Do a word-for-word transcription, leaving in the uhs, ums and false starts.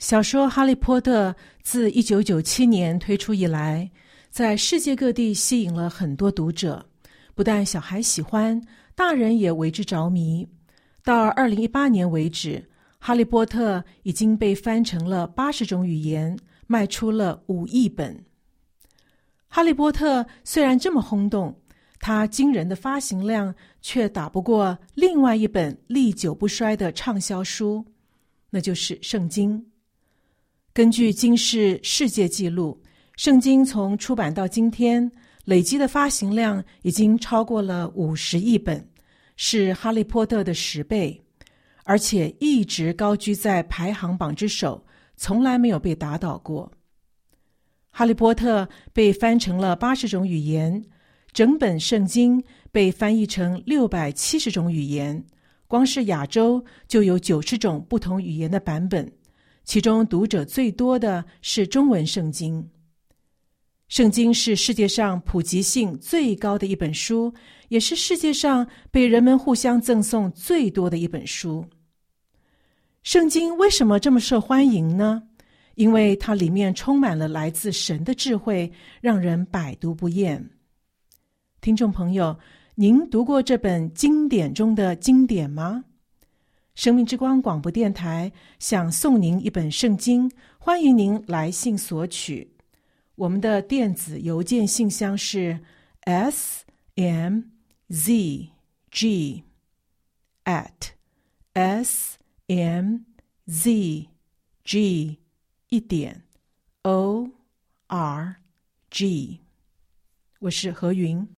小说《哈利波特》自一九九七年推出以来，在世界各地吸引了很多读者，不但小孩喜欢，大人也为之着迷。到二零一八年为止，《哈利波特》已经被翻成了八十种语言，卖出了五亿本。《哈利波特》虽然这么轰动，它惊人的发行量却打不过另外一本历久不衰的畅销书，那就是《圣经》。根据金氏世界纪录，圣经从出版到今天累积的发行量已经超过了五十亿本，是哈利波特的十倍，而且一直高居在排行榜之首，从来没有被打倒过。哈利波特被翻成了八十种语言，整本圣经被翻译成六百七十种语言，光是亚洲就有九十种不同语言的版本，其中读者最多的是中文圣经。圣经是世界上普及性最高的一本书，也是世界上被人们互相赠送最多的一本书。圣经为什么这么受欢迎呢？因为它里面充满了来自神的智慧，让人百读不厌。听众朋友，您读过这本经典中的经典吗？生命之光广播电台想送您一本圣经，欢迎您来信索取。我们的电子邮件信箱是 s m z g at s m z g 一点 o r g。我是何云。